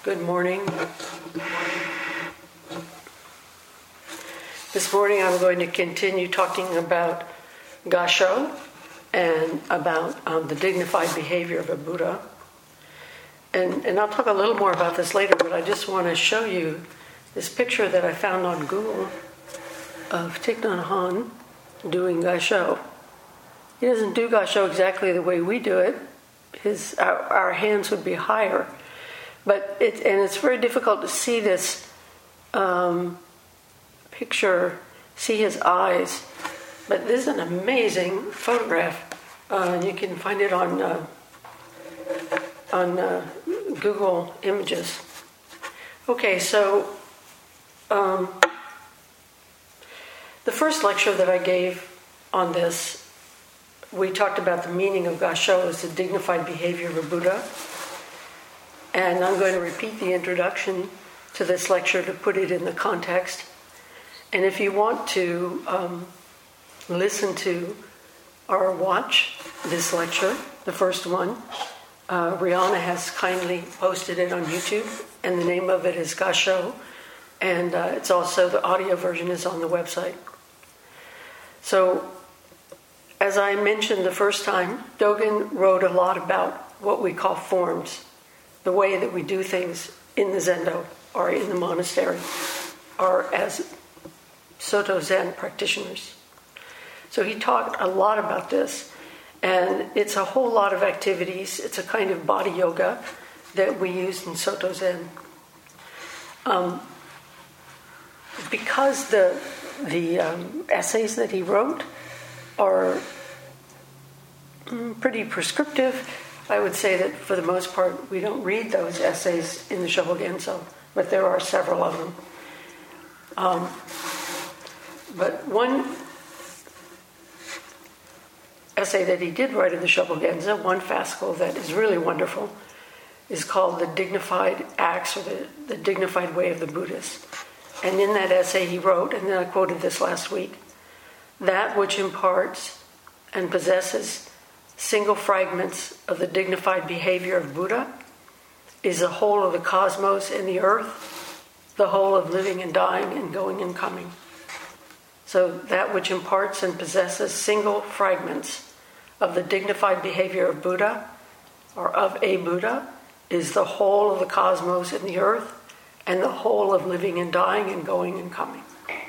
Good morning. This morning I'm going to continue talking about Gassho and about the dignified behavior of a Buddha. And I'll talk a little more about this later, but I just want to show you this picture that I found on Google of Thich Nhat Hanh doing Gassho. He doesn't do Gassho exactly the way we do it. Our hands would be higher. But it's very difficult to see this picture, see his eyes. But this is an amazing photograph. You can find it on Google Images. Okay, so the first lecture that I gave on this, we talked about the meaning of Gassho as the dignified behavior of a Buddha. And I'm going to repeat the introduction to this lecture to put it in the context. And if you want to listen to or watch this lecture, the first one, Rihanna has kindly posted it on YouTube, and the name of it is Gassho, and it's also, the audio version is on the website. So, as I mentioned the first time, Dogen wrote a lot about what we call forms, the way that we do things in the Zendo or in the monastery or as Soto Zen practitioners. So he talked a lot about this, and it's a whole lot of activities. It's a kind of body yoga that we use in Soto Zen. Because the essays that he wrote are pretty prescriptive, I would say that for the most part we don't read those essays in the Shobogenzo, but there are several of them. But one essay that he did write in the Shobogenzo, one fascicle that is really wonderful, is called The Dignified Acts, or the Dignified Way of the Buddhist. And in that essay he wrote, and then I quoted this last week, that which imparts and possesses single fragments of the dignified behavior of Buddha is the whole of the cosmos and the earth, the whole of living and dying and going and coming. So that which imparts and possesses single fragments of the dignified behavior of Buddha, or of a Buddha, is the whole of the cosmos and the earth, and the whole of living and dying and going and coming.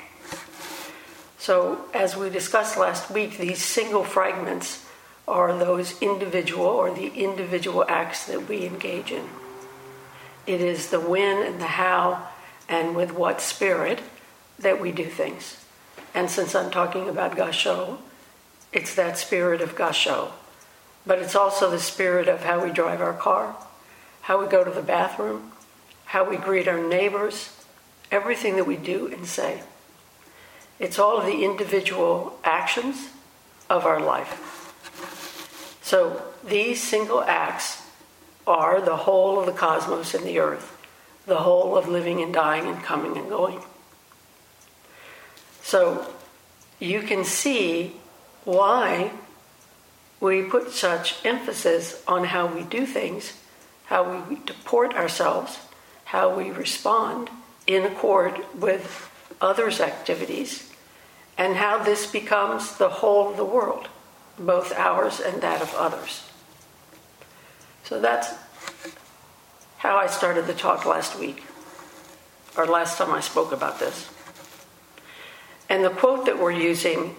So, as we discussed last week, these single fragments are those individual or the individual acts that we engage in. It is the when and the how and with what spirit that we do things. And since I'm talking about Gassho, it's that spirit of Gassho. But it's also the spirit of how we drive our car, how we go to the bathroom, how we greet our neighbors, everything that we do and say. It's all of the individual actions of our life. So these single acts are the whole of the cosmos and the earth, the whole of living and dying and coming and going. So you can see why we put such emphasis on how we do things, how we deport ourselves, how we respond in accord with others' activities, and how this becomes the whole of the world, both ours and that of others. So that's how I started the talk last week, or last time I spoke about this. And the quote that we're using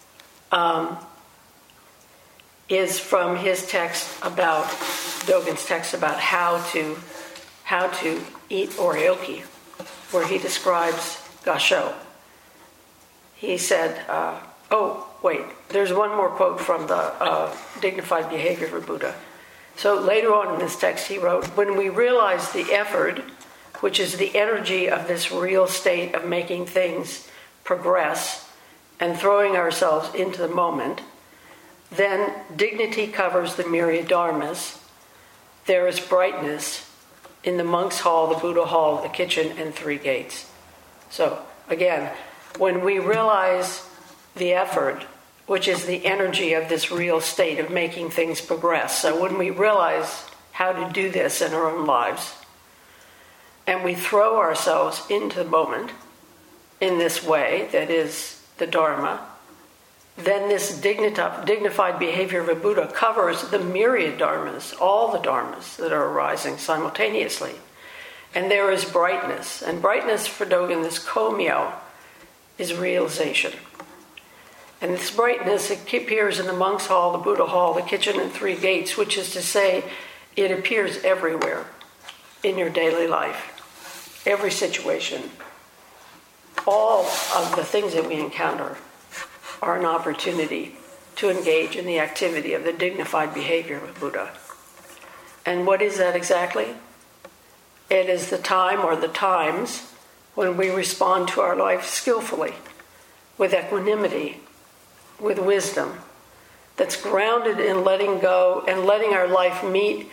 is from his text about, Dogen's text about how to eat oryoki, where he describes Gassho. He said, there's one more quote from the Dignified Behavior of Buddha. So later on in this text he wrote, when we realize the effort, which is the energy of this real state of making things progress and throwing ourselves into the moment, then dignity covers the myriad dharmas. There is brightness in the monk's hall, the Buddha hall, the kitchen, and 3 gates. So again, when we realize the effort, which is the energy of this real state of making things progress. So when we realize how to do this in our own lives, and we throw ourselves into the moment in this way that is the Dharma, then this dignified behavior of a Buddha covers the myriad dharmas, all the dharmas that are arising simultaneously. And there is brightness. And brightness for Dogen, this komyo, is realization. And this brightness, it appears in the monk's hall, the Buddha hall, the kitchen, and 3 gates, which is to say, it appears everywhere in your daily life, every situation. All of the things that we encounter are an opportunity to engage in the activity of the dignified behavior of Buddha. And what is that exactly? It is the time or the times when we respond to our life skillfully, with equanimity, with wisdom, that's grounded in letting go and letting our life meet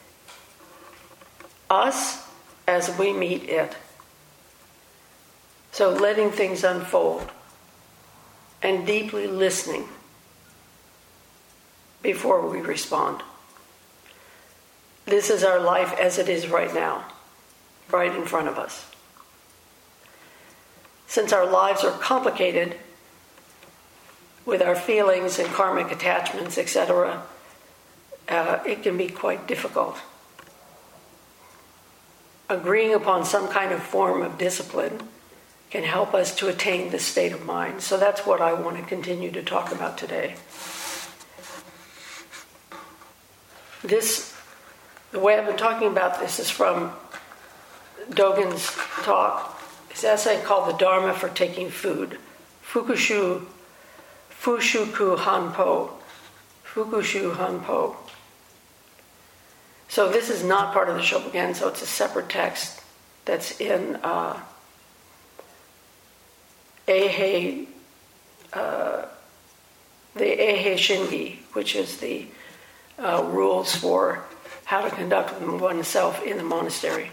us as we meet it. So letting things unfold and deeply listening before we respond. This is our life as it is right now, right in front of us. Since our lives are complicated with our feelings and karmic attachments, etc., it can be quite difficult. Agreeing upon some kind of form of discipline can help us to attain this state of mind. So that's what I want to continue to talk about today. The way I've been talking about this is from Dogen's talk, his essay called The Dharma for Taking Food, Fukushu Hanpo. Fukushu Hanpo. So this is not part of the Shobogen, so it's a separate text that's in the Eihei Shingi, which is the rules for how to conduct oneself in the monastery.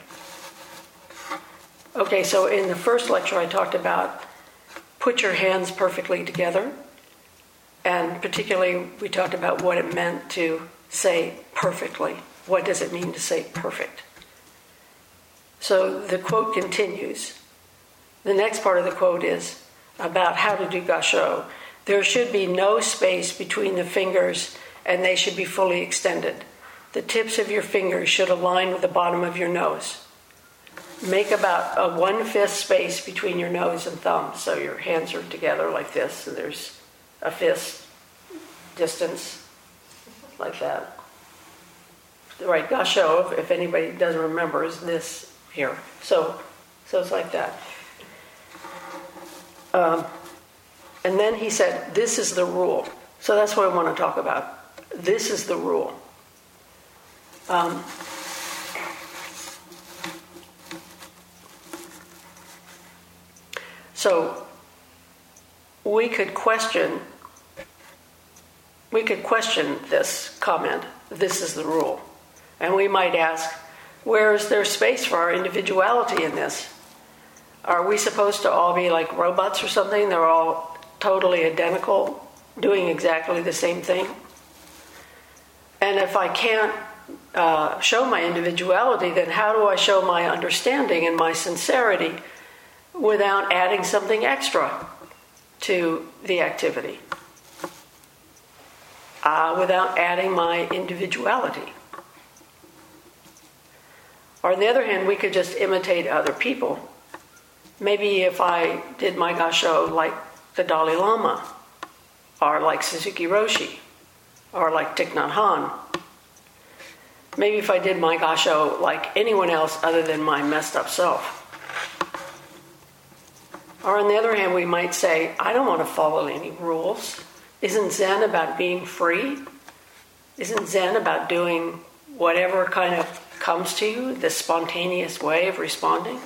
Okay, so in the first lecture I talked about put your hands perfectly together, and particularly we talked about what it meant to say perfectly. What does it mean to say perfect? So the quote continues. The next part of the quote is about how to do gasho. There should be no space between the fingers, and they should be fully extended. The tips of your fingers should align with the bottom of your nose. Make about a 1/5 space between your nose and thumb. So your hands are together like this, and there's a fist distance like that. Right, gasho, if anybody doesn't remember, is this here. So it's like that. And then he said, this is the rule. So that's what I want to talk about. This is the rule. So we could question this comment, this is the rule. And we might ask, where is there space for our individuality in this? Are we supposed to all be like robots or something? They're all totally identical, doing exactly the same thing? And if I can't show my individuality, then how do I show my understanding and my sincerity without adding something extra to the activity? Without adding my individuality. Or on the other hand, we could just imitate other people. Maybe if I did my gasho like the Dalai Lama, or like Suzuki Roshi, or like Thich Nhat Hanh. Maybe if I did my gasho like anyone else other than my messed up self. Or on the other hand, we might say, I don't want to follow any rules. Isn't Zen about being free? Isn't Zen about doing whatever kind of comes to you, the spontaneous way of responding?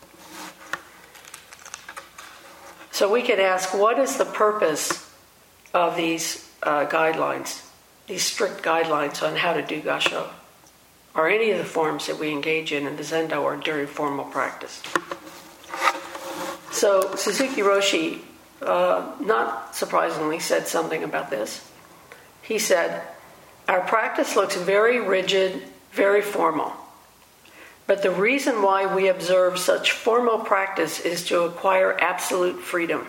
So we could ask, what is the purpose of these guidelines, these strict guidelines on how to do gasho, or any of the forms that we engage in the Zendo or during formal practice? So Suzuki Roshi, not surprisingly, said something about this. He said, our practice looks very rigid, very formal. But the reason why we observe such formal practice is to acquire absolute freedom.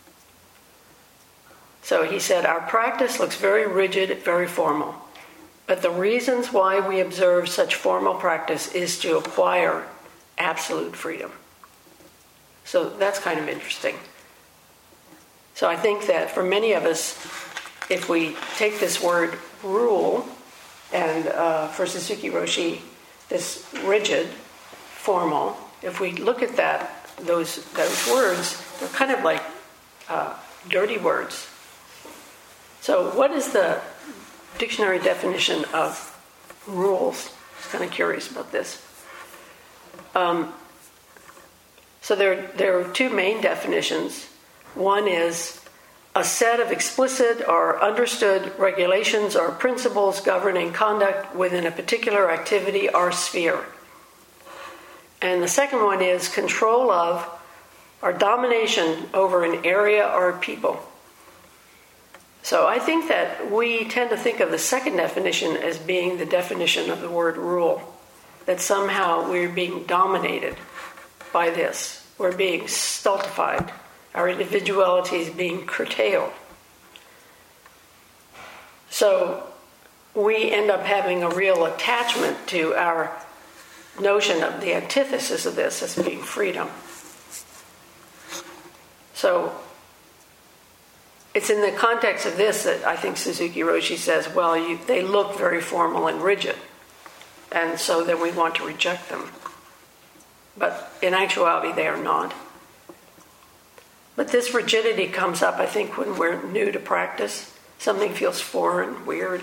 So he said, our practice looks very rigid, very formal. But the reasons why we observe such formal practice is to acquire absolute freedom. So that's kind of interesting. So I think that for many of us, if we take this word rule, and for Suzuki Roshi, this rigid, formal, if we look at that, those words, they're kind of like dirty words. So what is the dictionary definition of rules? I was kind of curious about this. So there are two main definitions. One is a set of explicit or understood regulations or principles governing conduct within a particular activity or sphere. And the second one is control of or domination over an area or people. So I think that we tend to think of the second definition as being the definition of the word rule, that somehow we're being dominated by this. We're being stultified. Our individuality is being curtailed. So we end up having a real attachment to our notion of the antithesis of this as being freedom. So it's in the context of this that I think Suzuki Roshi says, well, they look very formal and rigid, and so then we want to reject them. But in actuality, they are not. But this rigidity comes up, I think, when we're new to practice. Something feels foreign, weird.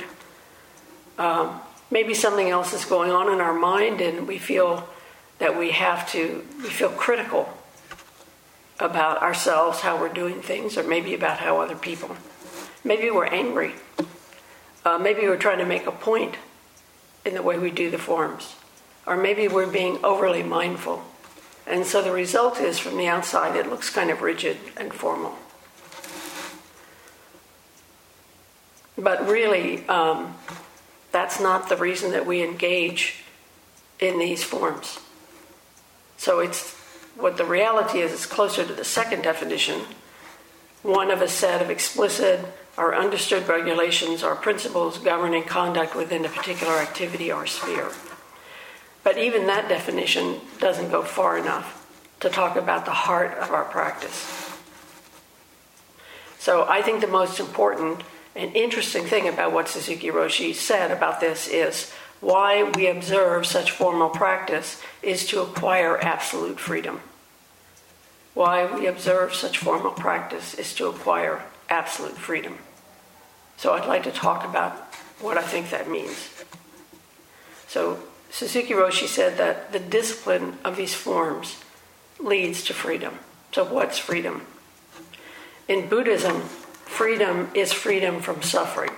Maybe something else is going on in our mind, and we feel that we feel critical about ourselves, how we're doing things, or maybe about how other people. Maybe we're angry. Maybe we're trying to make a point in the way we do the forms. Or maybe we're being overly mindful. And so the result is, from the outside, it looks kind of rigid and formal. But really, that's not the reason that we engage in these forms. So it's what the reality is closer to the second definition, one of a set of explicit or understood regulations or principles governing conduct within a particular activity or sphere. But even that definition doesn't go far enough to talk about the heart of our practice. So I think the most important and interesting thing about what Suzuki Roshi said about this is why we observe such formal practice is to acquire absolute freedom. Why we observe such formal practice is to acquire absolute freedom. So I'd like to talk about what I think that means. So Suzuki Roshi said that the discipline of these forms leads to freedom. So what's freedom? In Buddhism, freedom is freedom from suffering.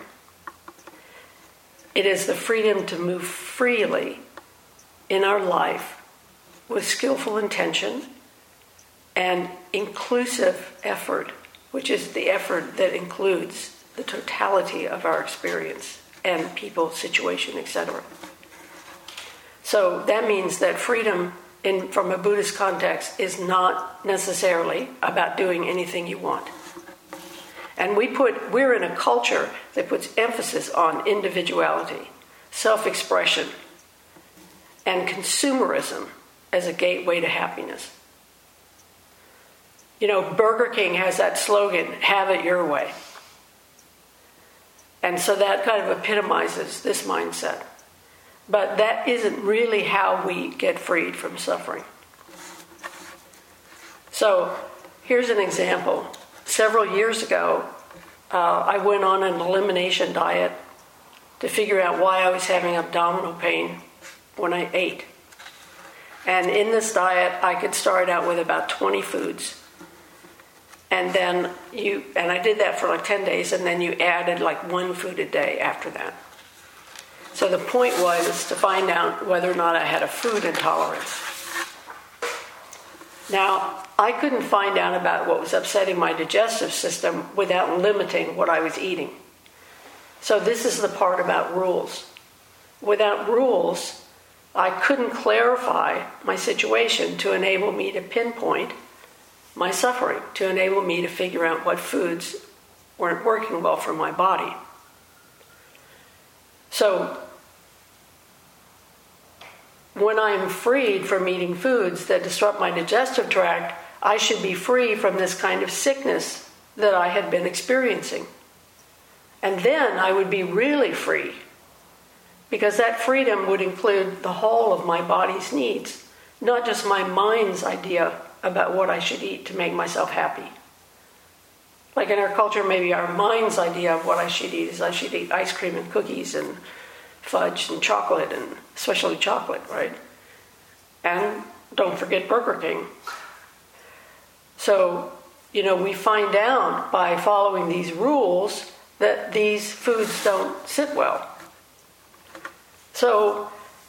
It is the freedom to move freely in our life with skillful intention and inclusive effort, which is the effort that includes the totality of our experience and people, situation, etc. So that means that freedom from a Buddhist context is not necessarily about doing anything you want. And we're in a culture that puts emphasis on individuality, self-expression, and consumerism as a gateway to happiness. You know, Burger King has that slogan, have it your way. And so that kind of epitomizes this mindset. But that isn't really how we get freed from suffering. So here's an example. Several years ago, I went on an elimination diet to figure out why I was having abdominal pain when I ate. And in this diet, I could start out with about 20 foods. And then I did that for like 10 days, and then you added like one food a day after that. So the point was to find out whether or not I had a food intolerance. Now, I couldn't find out about what was upsetting my digestive system without limiting what I was eating. So this is the part about rules. Without rules, I couldn't clarify my situation to enable me to pinpoint my suffering, to enable me to figure out what foods weren't working well for my body. So, when I am freed from eating foods that disrupt my digestive tract, I should be free from this kind of sickness that I had been experiencing. And then I would be really free, because that freedom would include the whole of my body's needs, not just my mind's idea about what I should eat to make myself happy. Like in our culture, maybe our mind's idea of what I should eat is I should eat ice cream and cookies and fudge and chocolate, and especially chocolate, right? And don't forget Burger King. So, we find out by following these rules that these foods don't sit well. So,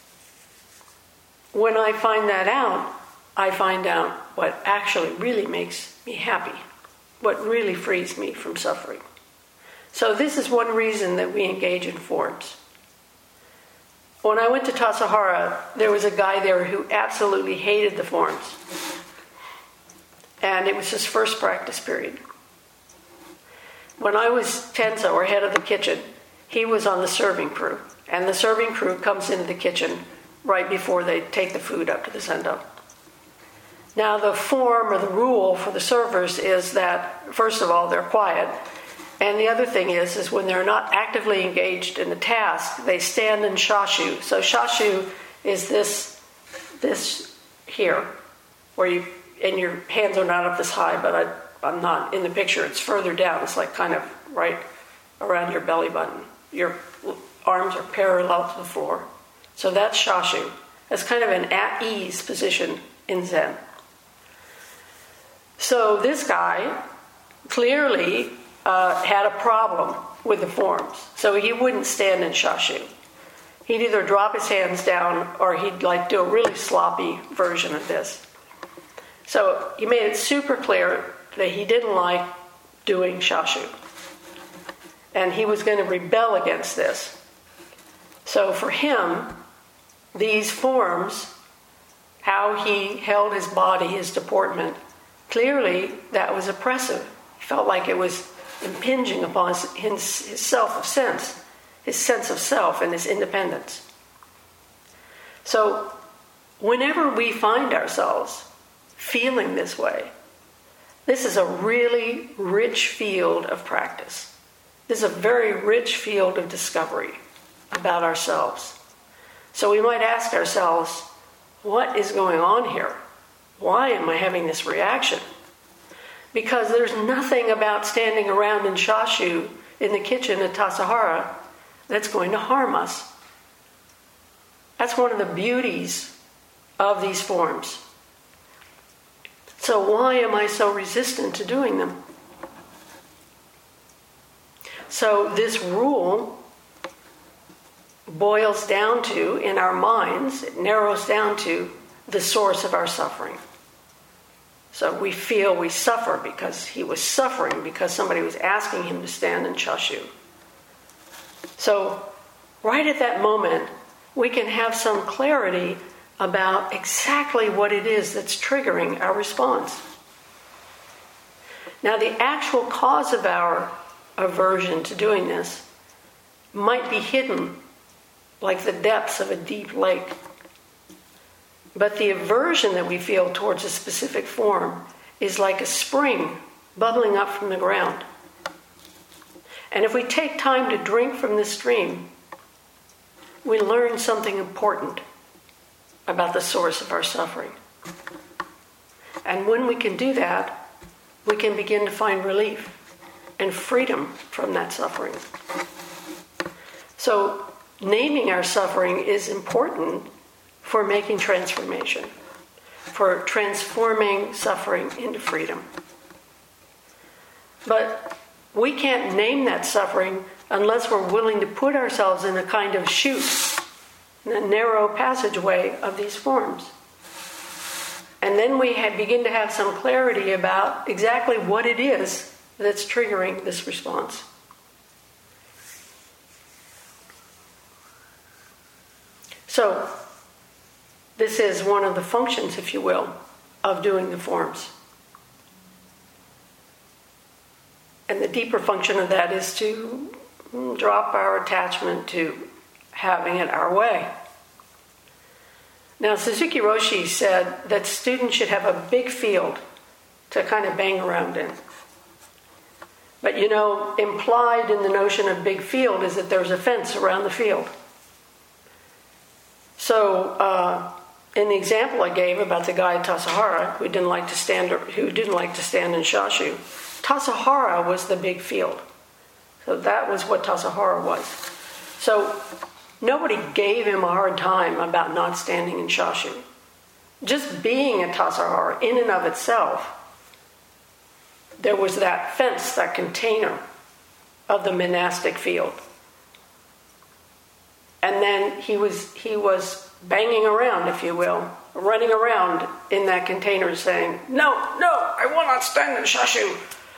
when I find that out, I find out what actually really makes me happy, what really frees me from suffering. So this is one reason that we engage in forms. When I went to Tassajara, there was a guy there who absolutely hated the forms. And it was his first practice period. When I was Tensa, or head of the kitchen, he was on the serving crew. And the serving crew comes into the kitchen right before they take the food up to the Zendo. Now the form or the rule for the servers is that, first of all, they're quiet. And the other thing is when they're not actively engaged in the task, they stand in shashu. So shashu is this here, where your hands are not up this high, but I'm not in the picture. It's further down. It's like kind of right around your belly button. Your arms are parallel to the floor. So that's shashu. That's kind of an at-ease position in Zen. So this guy clearly had a problem with the forms. So he wouldn't stand in shashu. He'd either drop his hands down or he'd do a really sloppy version of this. So he made it super clear that he didn't like doing shashu. And he was going to rebel against this. So for him, these forms, how he held his body, his deportment, clearly that was oppressive. He felt like it was impinging upon his self of sense, his sense of self and his independence. So whenever we find ourselves feeling this way, this is a really rich field of practice. This is a very rich field of discovery about ourselves. So we might ask ourselves, what is going on here? Why am I having this reaction? Because there's nothing about standing around in shashu in the kitchen at Tassajara that's going to harm us. That's one of the beauties of these forms. So why am I so resistant to doing them? So this rule boils down to, in our minds, it narrows down to the source of our suffering. So we feel we suffer because he was suffering because somebody was asking him to stand in shashu. So right at that moment, we can have some clarity about exactly what it is that's triggering our response. Now, the actual cause of our aversion to doing this might be hidden like the depths of a deep lake. But the aversion that we feel towards a specific form is like a spring bubbling up from the ground. And if we take time to drink from this stream, we learn something important about the source of our suffering. And when we can do that, we can begin to find relief and freedom from that suffering. So naming our suffering is important for making transformation, for transforming suffering into freedom. But we can't name that suffering unless we're willing to put ourselves in a kind of chute, in a narrow passageway of these forms. And then we begin to have some clarity about exactly what it is that's triggering this response. So, this is one of the functions, if you will, of doing the forms. And the deeper function of that is to drop our attachment to having it our way. Now, Suzuki Roshi said that students should have a big field to kind of bang around in. But implied in the notion of big field is that there's a fence around the field. So, in the example I gave about the guy at Tassajara who didn't like to stand in Shashu, Tassajara was the big field. So that was what Tassajara was. So nobody gave him a hard time about not standing in Shashu. Just being at Tassajara in and of itself, there was that fence, that container of the monastic field. And then he was banging around, if you will, running around in that container saying, no, I will not stand in Shashu.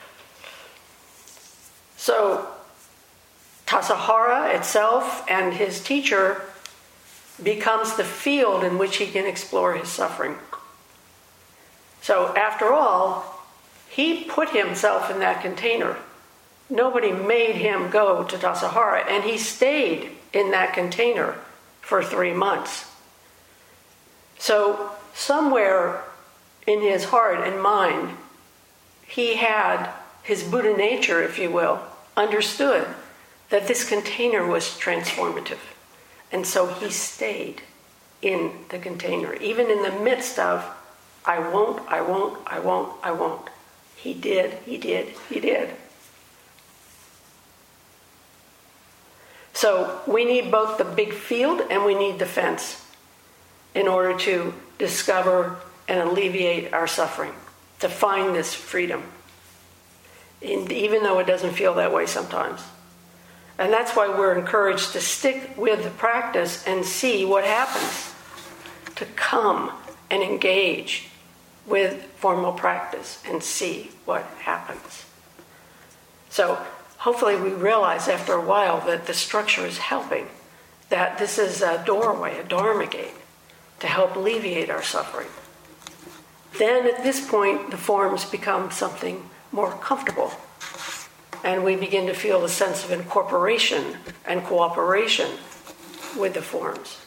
So Tassajara itself and his teacher becomes the field in which he can explore his suffering. So after all, he put himself in that container. Nobody made him go to Tassajara, and he stayed in that container for 3 months. So somewhere in his heart and mind, he had his Buddha nature, if you will, understood that this container was transformative. And so he stayed in the container, even in the midst of, I won't. He did. So we need both the big field and we need the fence in order to discover and alleviate our suffering, to find this freedom, even though it doesn't feel that way sometimes. And that's why we're encouraged to stick with the practice and see what happens, to come and engage with formal practice and see what happens. So hopefully we realize after a while that the structure is helping, that this is a doorway, a dharma gate, to help alleviate our suffering. Then at this point, the forms become something more comfortable, and we begin to feel a sense of incorporation and cooperation with the forms.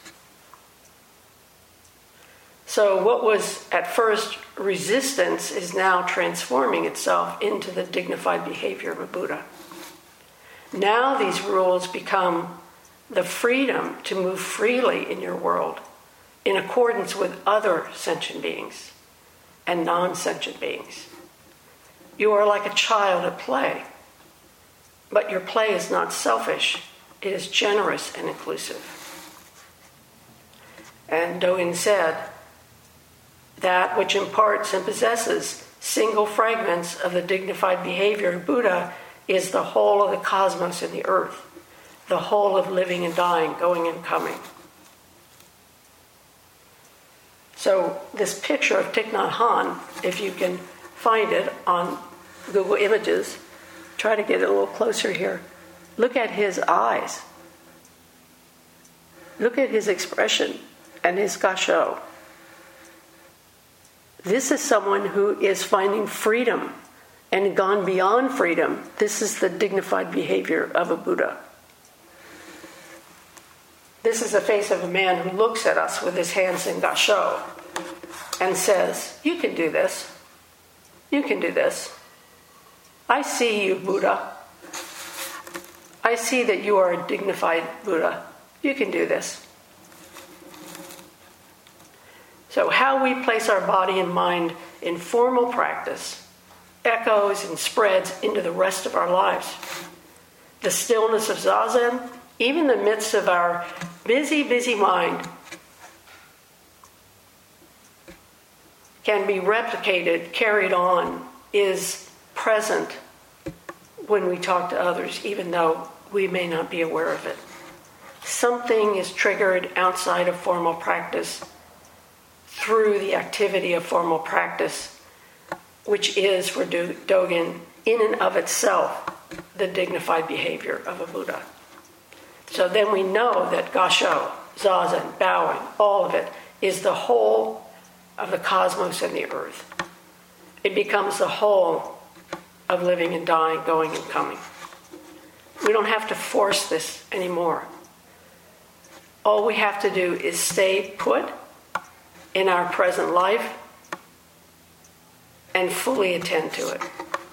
So what was at first resistance is now transforming itself into the dignified behavior of a Buddha. Now these rules become the freedom to move freely in your world in accordance with other sentient beings and non-sentient beings. You are like a child at play, but your play is not selfish. It is generous and inclusive. And Dogen said, that which imparts and possesses single fragments of the dignified behavior of Buddha is the whole of the cosmos and the earth, the whole of living and dying, going and coming. So this picture of Thich Nhat Hanh, if you can find it on Google Images, try to get it a little closer here. Look at his eyes. Look at his expression and his gasho. This is someone who is finding freedom and gone beyond freedom. This is the dignified behavior of a Buddha. This is the face of a man who looks at us with his hands in gasho and says, you can do this. You can do this. I see you, Buddha. I see that you are a dignified Buddha. You can do this. So how we place our body and mind in formal practice echoes and spreads into the rest of our lives. The stillness of Zazen, even in the midst of our busy mind, can be replicated, carried on, is present when we talk to others, even though we may not be aware of it. Something is triggered outside of formal practice through the activity of formal practice, which is, for Dogen, in and of itself, the dignified behavior of a Buddha. So then we know that gasho, zazen, bowing, all of it is the whole of the cosmos and the earth. It becomes the whole of living and dying, going and coming. We don't have to force this anymore. All we have to do is stay put in our present life and fully attend to it.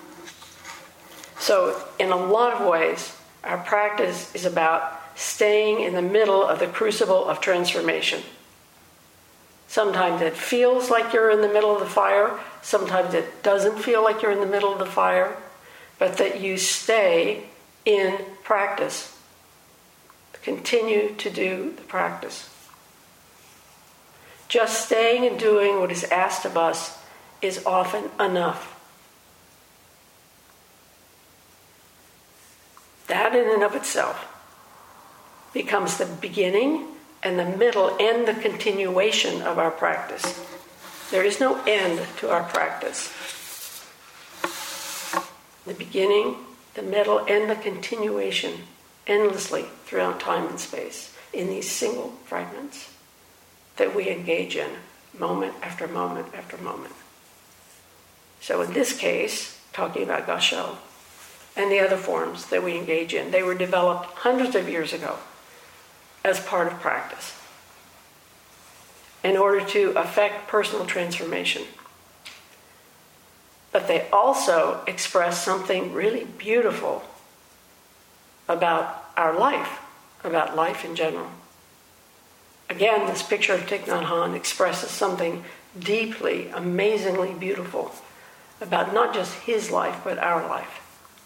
So, in a lot of ways, our practice is about staying in the middle of the crucible of transformation. Sometimes it feels like you're in the middle of the fire. Sometimes it doesn't feel like you're in the middle of the fire. But that you stay in practice. Continue to do the practice. Just staying and doing what is asked of us is often enough. That in and of itself becomes the beginning and the middle and the continuation of our practice. There is no end to our practice. The beginning, the middle, and the continuation endlessly throughout time and space in these single fragments that we engage in moment after moment after moment. So in this case, talking about Gassho and the other forms that we engage in, they were developed hundreds of years ago as part of practice in order to affect personal transformation. But they also express something really beautiful about our life, about life in general. Again, this picture of Thich Nhat Hanh expresses something deeply, amazingly beautiful about not just his life, but our life.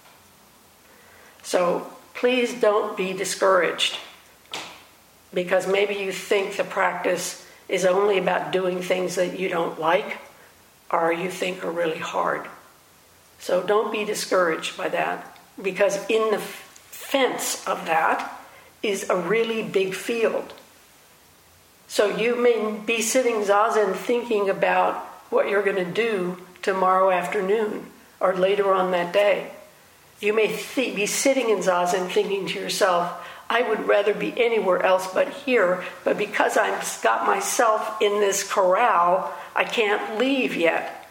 So please don't be discouraged because maybe you think the practice is only about doing things that you don't like or you think are really hard. So don't be discouraged by that, because in the fence of that is a really big field. So you may be sitting zazen thinking about what you're going to do tomorrow afternoon or later on that day. You may be sitting in zazen thinking to yourself, I would rather be anywhere else but here, but because I've got myself in this corral, I can't leave yet.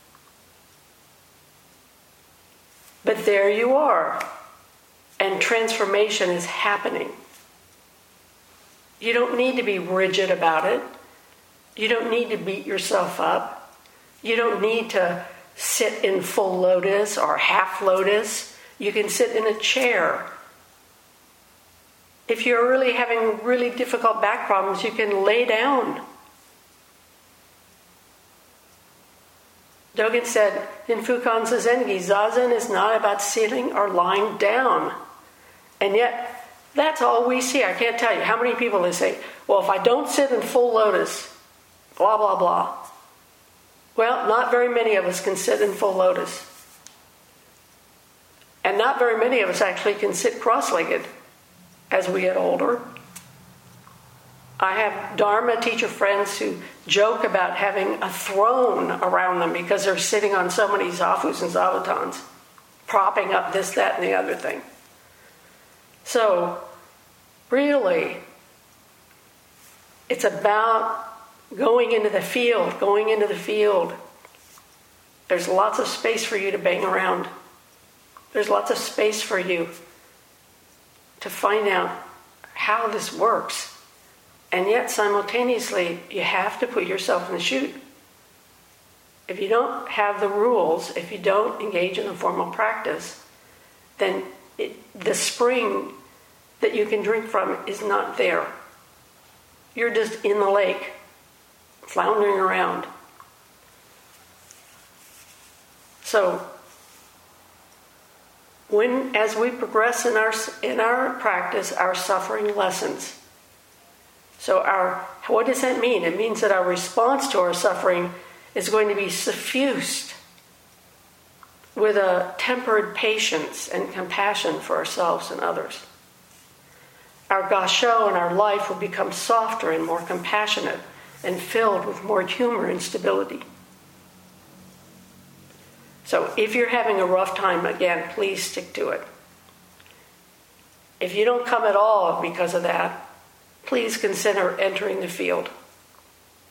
But there you are, and transformation is happening. You don't need to be rigid about it. You don't need to beat yourself up. You don't need to sit in full lotus or half lotus. You can sit in a chair. If you're really having really difficult back problems, you can lay down. Dogen said in Fukan Zazengi, Zazen is not about sitting or lying down. And yet, that's all we see. I can't tell you how many people they say, well, if I don't sit in full lotus, blah, blah, blah. Well, not very many of us can sit in full lotus. And not very many of us actually can sit cross-legged as we get older. I have Dharma teacher friends who joke about having a throne around them because they're sitting on so many zafus and zavatans, propping up this, that, and the other thing. So, really, it's about going into the field. There's lots of space for you to bang around. There's lots of space for you to find out how this works. And yet, simultaneously, you have to put yourself in the chute. If you don't have the rules, if you don't engage in the formal practice, then the spring that you can drink from is not there. You're just in the lake, floundering around. So, as we progress in our practice, our suffering lessens. So what does that mean? It means that our response to our suffering is going to be suffused with a tempered patience and compassion for ourselves and others. Our Gassho and our life will become softer and more compassionate and filled with more humor and stability. So if you're having a rough time, again, please stick to it. If you don't come at all because of that, please consider entering the field.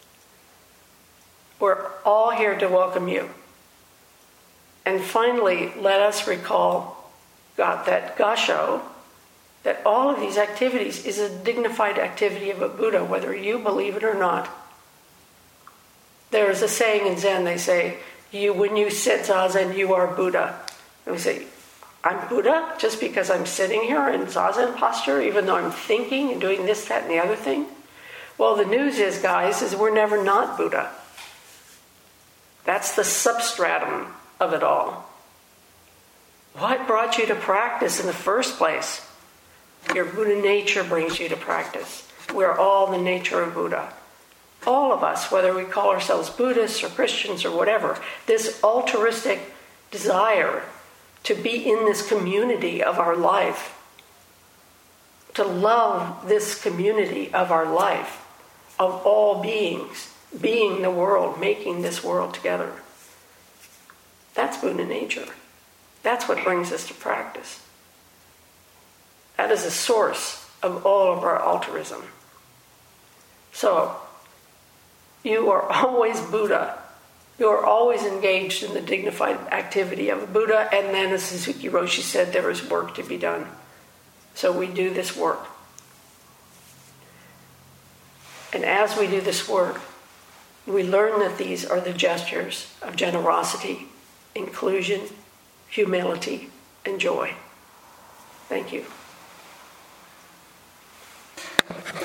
We're all here to welcome you. And finally, let us recall, God, that Gasho, that all of these activities is a dignified activity of a Buddha, whether you believe it or not. There is a saying in Zen, they say, when you sit Zazen, you are Buddha. And we say, I'm Buddha just because I'm sitting here in Zazen posture, even though I'm thinking and doing this, that, and the other thing? Well, the news is, guys, is we're never not Buddha. That's the substratum of it all. What brought you to practice in the first place? Your Buddha nature brings you to practice. We're all the nature of Buddha. All of us, whether we call ourselves Buddhists or Christians or whatever, this altruistic desire to be in this community of our life, to love this community of our life, of all beings, being the world, making this world together. That's Buddha nature. That's what brings us to practice. That is the source of all of our altruism. So, you are always Buddha. You are always engaged in the dignified activity of a Buddha, and then, as Suzuki Roshi said, there is work to be done. So we do this work. And as we do this work, we learn that these are the gestures of generosity, inclusion, humility, and joy. Thank you.